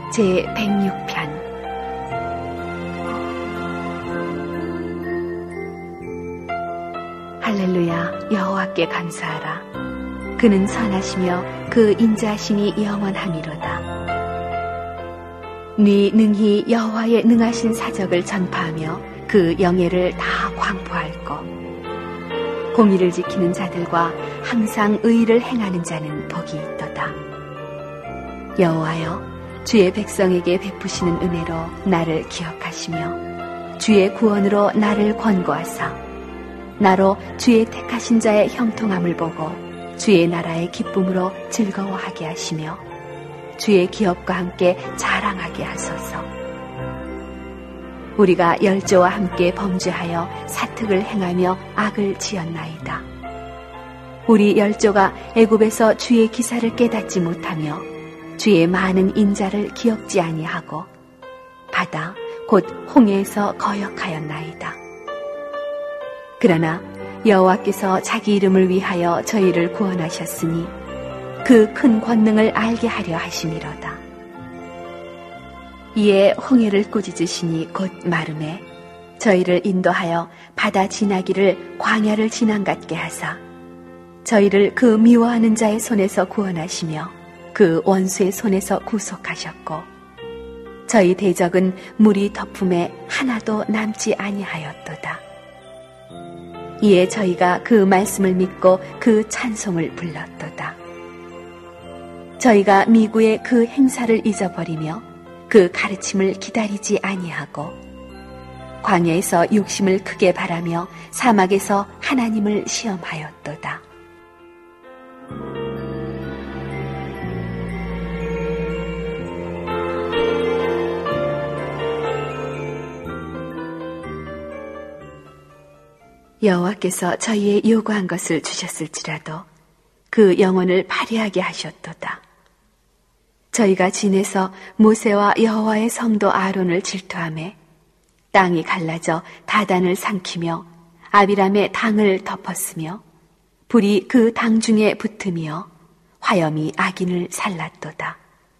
제106편 할렐루야. 여호와께 감사하라. 그는 선하시며 그 인자하심이 영원함이로다. 네 능히 여호와의 능하신 사적을 전파하며 그 영예를 다 광포할거. 공의를 지키는 자들과 항상 의를 행하는 자는 복이 있도다. 여호와여, 주의 백성에게 베푸시는 은혜로 나를 기억하시며 주의 구원으로 나를 권고하사 나로 주의 택하신 자의 형통함을 보고 주의 나라의 기쁨으로 즐거워하게 하시며 주의 기업과 함께 자랑하게 하소서. 우리가 열조와 함께 범죄하여 사특을 행하며 악을 지었나이다. 우리 열조가 애굽에서 주의 기사를 깨닫지 못하며 주의 많은 인자를 기억지 아니하고 바다 곧 홍해에서 거역하였나이다. 그러나 여호와께서 자기 이름을 위하여 저희를 구원하셨으니 그 큰 권능을 알게 하려 하심이로다. 이에 홍해를 꾸짖으시니 곧 마름에 저희를 인도하여 바다 지나기를 광야를 지난 같게 하사 저희를 그 미워하는 자의 손에서 구원하시며 그 원수의 손에서 구속하셨고 저희 대적은 물이 덮음에 하나도 남지 아니하였도다. 이에 저희가 그 말씀을 믿고 그 찬송을 불렀도다. 저희가 미구의 그 행사를 잊어버리며 그 가르침을 기다리지 아니하고 광야에서 욕심을 크게 바라며 사막에서 하나님을 시험하였도다. 여호와께서 저희의 요구한 것을 주셨을지라도 그 영혼을 발휘하게 하셨도다. 저희가 진에서 모세와 여호와의 성도 아론을 질투하며 땅이 갈라져 다단을 삼키며 아비람의 당을 덮었으며 불이 그 당 중에 붙으며 화염이 악인을 살랐도다.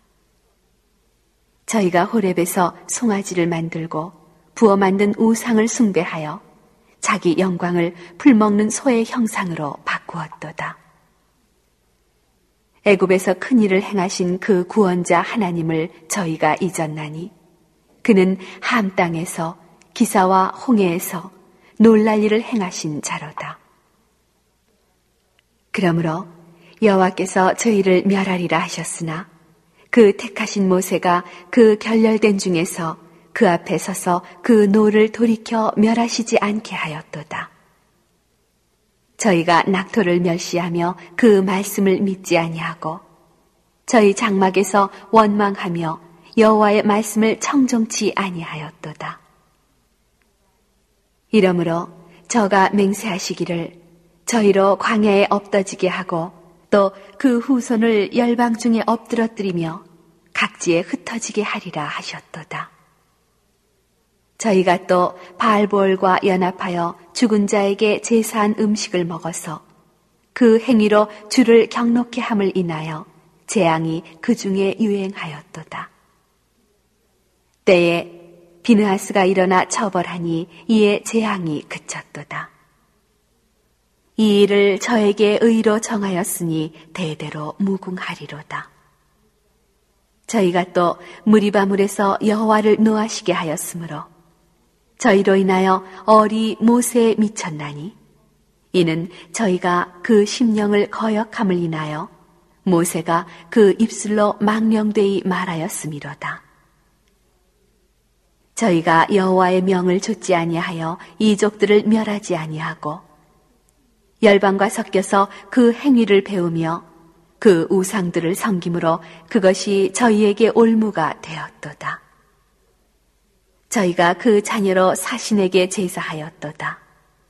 저희가 호렙에서 송아지를 만들고 부어 만든 우상을 숭배하여 자기 영광을 풀먹는 소의 형상으로 바꾸었도다. 애굽에서 큰 일을 행하신 그 구원자 하나님을 저희가 잊었나니 그는 함 땅에서 기사와 홍해에서 놀랄 일을 행하신 자로다. 그러므로 여호와께서 저희를 멸하리라 하셨으나 그 택하신 모세가 그 결렬된 중에서 그 앞에 서서 그 노를 돌이켜 멸하시지 않게 하였도다. 저희가 낙토를 멸시하며 그 말씀을 믿지 아니하고 저희 장막에서 원망하며 여호와의 말씀을 청종치 아니하였도다. 이러므로 저가 맹세하시기를 저희로 광야에 엎어지게 하고 또 그 후손을 열방 중에 엎드러뜨리며 각지에 흩어지게 하리라 하셨도다. 저희가 또 바알보올과 연합하여 죽은 자에게 제사한 음식을 먹어서 그 행위로 주를 경노케 함을 인하여 재앙이 그 중에 유행하였도다. 때에 비느하스가 일어나 처벌하니 이에 재앙이 그쳤도다. 이 일을 저에게 의로 정하였으니 대대로 무궁하리로다. 저희가 또 무리바물에서 여호와를 노하시게 하였으므로 저희로 인하여 얼이 모세에 미쳤나니 이는 저희가 그 심령을 거역함을 인하여 모세가 그 입술로 망령되이 말하였음이로다. 저희가 여호와의 명을 좇지 아니하여 이족들을 멸하지 아니하고 열방과 섞여서 그 행위를 배우며 그 우상들을 섬김으로 그것이 저희에게 올무가 되었도다. 저희가 그 자녀로 사신에게 제사하였도다.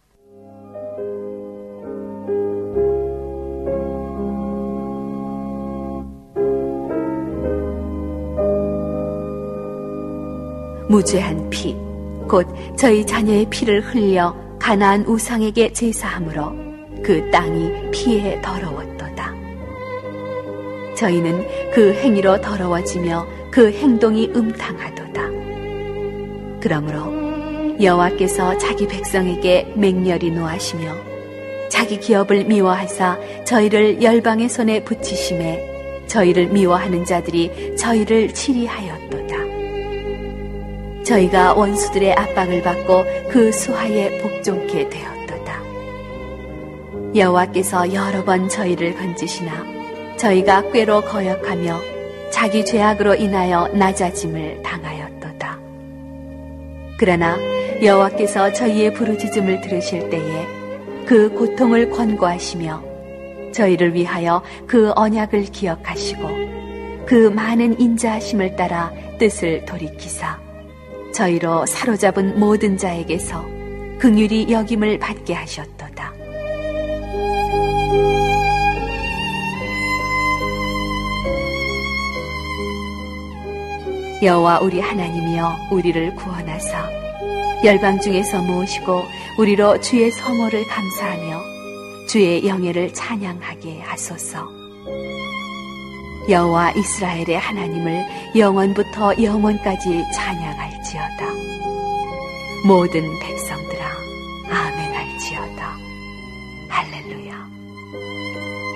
무죄한 피, 곧 저희 자녀의 피를 흘려 가나안 우상에게 제사함으로 그 땅이 피에 더러웠도다. 저희는 그 행위로 더러워지며 그 행동이 음탕하도다. 그러므로 여호와께서 자기 백성에게 맹렬히 노하시며 자기 기업을 미워하사 저희를 열방의 손에 붙이심에 저희를 미워하는 자들이 저희를 치리하였도다. 저희가 원수들의 압박을 받고 그 수하에 복종케 되었도다. 여호와께서 여러 번 저희를 건지시나 저희가 꾀로 거역하며 자기 죄악으로 인하여 낮아짐을 당하였도다. 그러나 여호와께서 저희의 부르짖음을 들으실 때에 그 고통을 권고하시며 저희를 위하여 그 언약을 기억하시고 그 많은 인자하심을 따라 뜻을 돌이키사 저희로 사로잡은 모든 자에게서 긍휼히 여김을 받게 하셨도다. 여호와 우리 하나님이여 우리를 구원하사 열방 중에서 모으시고 우리로 주의 성호를 감사하며 주의 영예를 찬양하게 하소서. 여호와 이스라엘의 하나님을 영원부터 영원까지 찬양할지어다. 모든 백성들아 아멘 할지어다. 할렐루야.